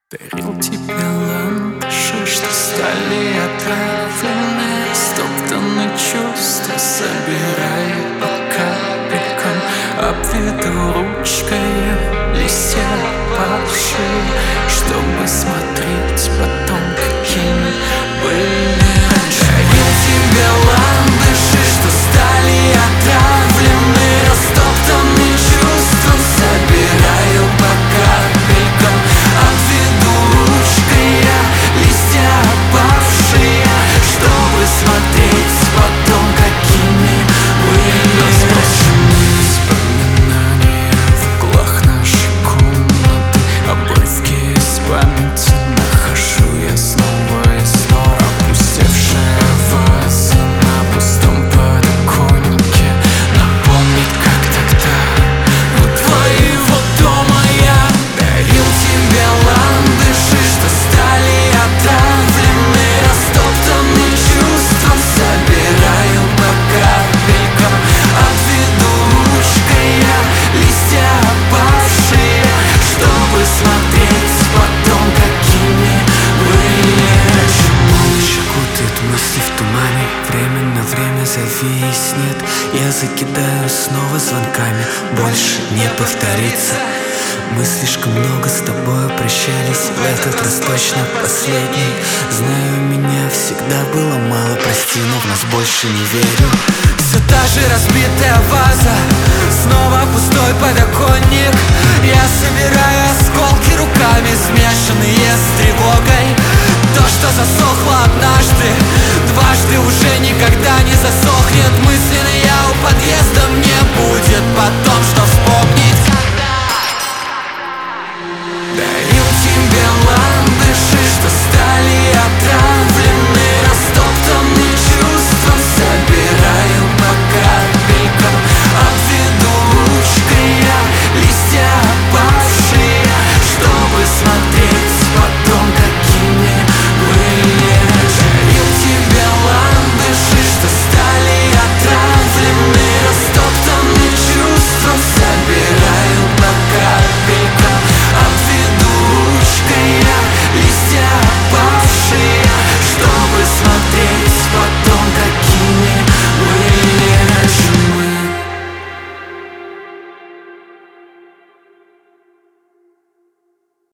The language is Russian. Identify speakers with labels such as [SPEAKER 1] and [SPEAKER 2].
[SPEAKER 1] Дарил тебе ландыши, что стали отравлены, стоптаны чувства, собираю по капелькам, обведу ручкой листья павшие, чтобы смотреть потом, какими были раньше. Дарил тебе ландыши, что стали отравлены, растоптаны чувством, собираю по капелькам, обведу ручкой я листья опавшие, чтобы смотреть потом, какими были разбросаны воспоминания в углах нашей комнаты, обрывки из памяти нахожу я снова и снова. Опустевшая ваза на пустом подоконнике напомнит, как тогда у твоего дома я дарил тебе ландыши, что стали отравлены, растоптаны чувством, собираю по капелькам, обведу ручкой я листья опавшие, чтобы смотреть потом, какими были раньше.
[SPEAKER 2] Молча кутает мысли в тумане, время на время зависнет. Я закидаю снова звонками, больше не повторится. Мы слишком много с тобой прощались, в этот раз точно последний. Знаю, меня всегда было мало, прости, но в нас больше не верю.
[SPEAKER 3] Все та же разбитая ваза, снова пустой подоконник. Я собираю осколки руками, смешанные с тревогой. То, что засол